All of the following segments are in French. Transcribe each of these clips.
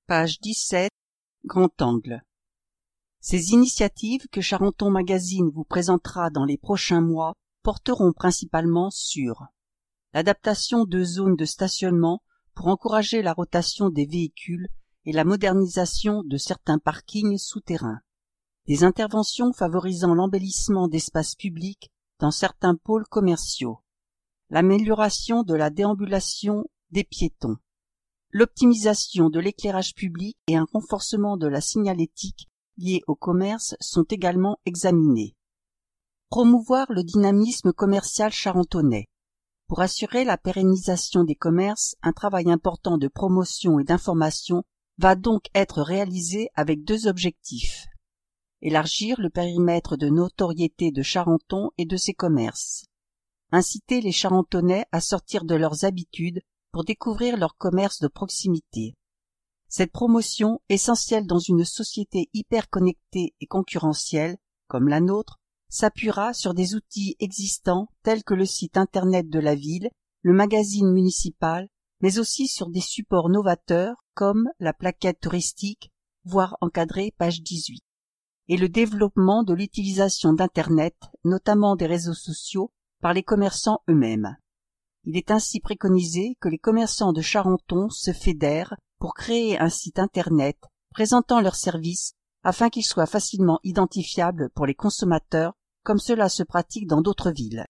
Page 17, grand angle. Ces initiatives que Charenton Magazine vous présentera dans les prochains mois porteront principalement sur l'adaptation de zones de stationnement pour encourager la rotation des véhicules et la modernisation de certains parkings souterrains, des interventions favorisant l'embellissement d'espaces publics dans certains pôles commerciaux, l'amélioration de la déambulation des piétons, l'optimisation de l'éclairage public et un renforcement de la signalétique liés au commerce sont également examinés. Promouvoir le dynamisme commercial charentonnais. Pour assurer la pérennisation des commerces, un travail important de promotion et d'information va donc être réalisé avec deux objectifs. Élargir le périmètre de notoriété de Charenton et de ses commerces. Inciter les Charentonnais à sortir de leurs habitudes pour découvrir leur commerce de proximité. Cette promotion, essentielle dans une société hyper connectée et concurrentielle, comme la nôtre, s'appuiera sur des outils existants tels que le site internet de la ville, le magazine municipal, mais aussi sur des supports novateurs comme la plaquette touristique, voire encadrée page 18, et le développement de l'utilisation d'Internet, notamment des réseaux sociaux, par les commerçants eux-mêmes. Il est ainsi préconisé que les commerçants de Charenton se fédèrent pour créer un site Internet présentant leurs services afin qu'ils soient facilement identifiables pour les consommateurs comme cela se pratique dans d'autres villes.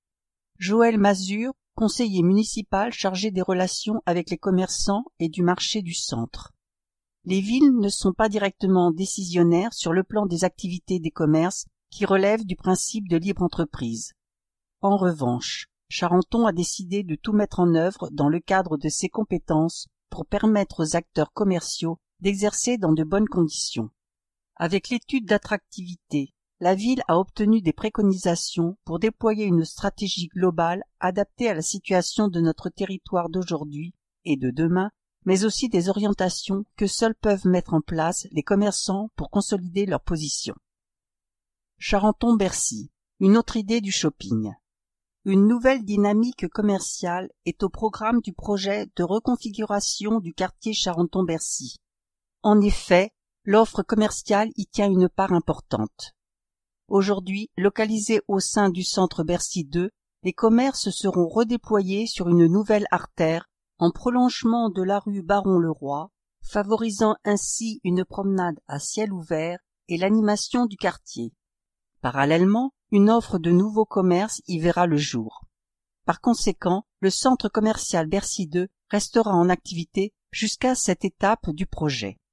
Joël Mazur, conseiller municipal chargé des relations avec les commerçants et du marché du centre. Les villes ne sont pas directement décisionnaires sur le plan des activités des commerces qui relèvent du principe de libre entreprise. En revanche, Charenton a décidé de tout mettre en œuvre dans le cadre de ses compétences pour permettre aux acteurs commerciaux d'exercer dans de bonnes conditions. Avec l'étude d'attractivité, la ville a obtenu des préconisations pour déployer une stratégie globale adaptée à la situation de notre territoire d'aujourd'hui et de demain, mais aussi des orientations que seuls peuvent mettre en place les commerçants pour consolider leur position. Charenton-Bercy, une autre idée du shopping. Une nouvelle dynamique commerciale est au programme du projet de reconfiguration du quartier Charenton-Bercy. En effet, l'offre commerciale y tient une part importante. Aujourd'hui, localisés au sein du centre Bercy 2, les commerces seront redéployés sur une nouvelle artère en prolongement de la rue Baron-le-Roi, favorisant ainsi une promenade à ciel ouvert et l'animation du quartier. Parallèlement, une offre de nouveaux commerces y verra le jour. Par conséquent, le centre commercial Bercy 2 restera en activité jusqu'à cette étape du projet.